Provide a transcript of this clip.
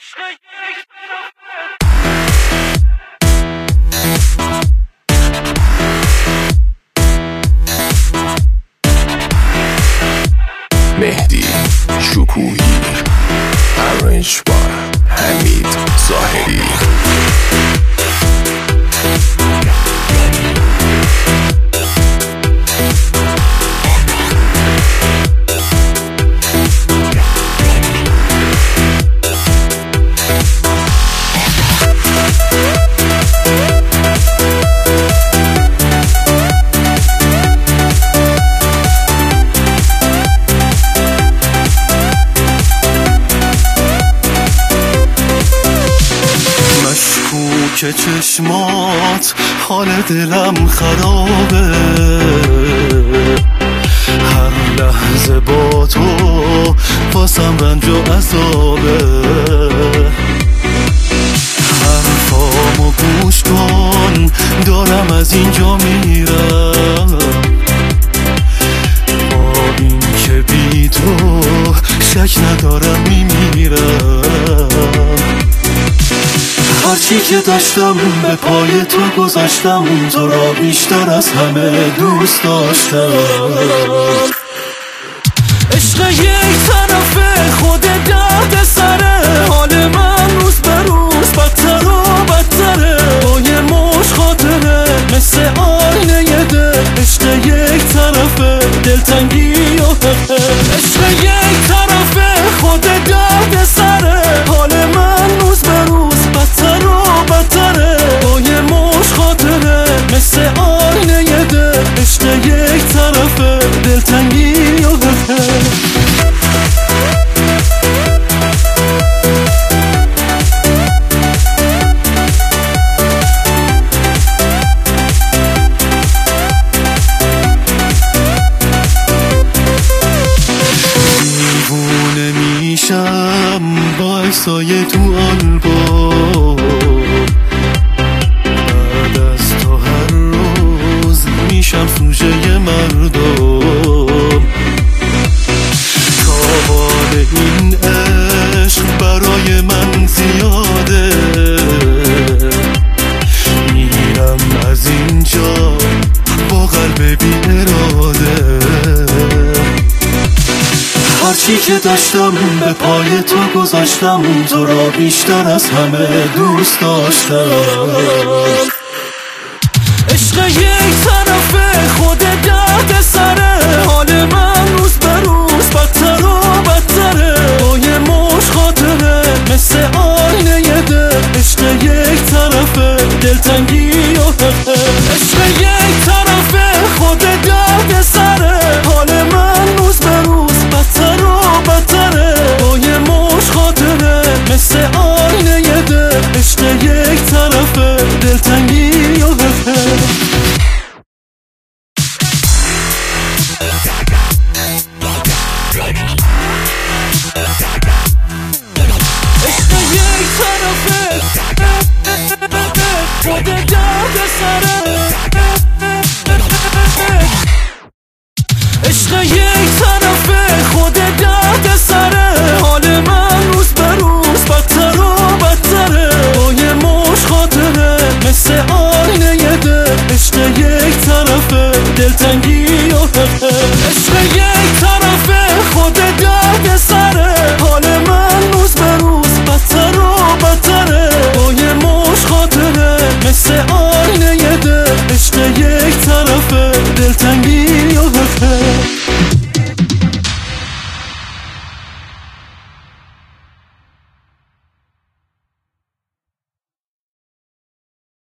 مهدی شکوهی ارنج بار حمید ظاهری. که چشمات حال دلم خرابه، هر لحظه با تو واسم رنج و عذابه. حرفامو گوش کن دارم از اینجا میرم، با این که بی تو شک ندارم میمیرم. هرچی که داشتم به پای تو گذاشتم، تو را بیشتر از همه دوست داشتم. عشق یک طرفه خود درد سره، حال من روز به روز بدتر و بدتره. با یه مش خاطره مثل آینه دل، عشق یک طرفه دلتنگی و حقه. عشق یک طرفه خود درد سره، حال من روز به روز بدتر و بدتره. با یه مش خاطره مثل آینه دل، عشق یک طرفه دلتنگی و حقه. دیوونه میشم با عکسای تو آلبوم، بعد از تو هر روز میشم سوژه مردم. تاوان این عشق برای من زیاده، میرم از اینجا با قلب بی اراده. هرچی که داشتم به پای تو گذاشتم، تو را بیشتر از همه دوست داشتم. عشق یک طرفه خود درد سره، حال من روز به روز بدتر و بدتره. با یه مش خاطره مثل آینه دل، عشق یک طرفه دلتنگی و حقه. عشق یک طرفه خود درد سره، حال من روز به روز بدتر و بدتره. با یه مش خاطره مثل آینه دل، عشق یک طرفه دلتنگی و حقه. عشق یک طرفه خود درد سره، عشق یک طرفه خود درد سره. حال من روز به روز بدتر و بدتره. با یه مش خاطره مثل آینه دل، عشق یک طرفه دلتنگی و حقه. عشق یک طرفه خود درد سره، حال من روز به روز بدتر و بدتره. با یه مش خاطره مثل آینه دل، عشق یک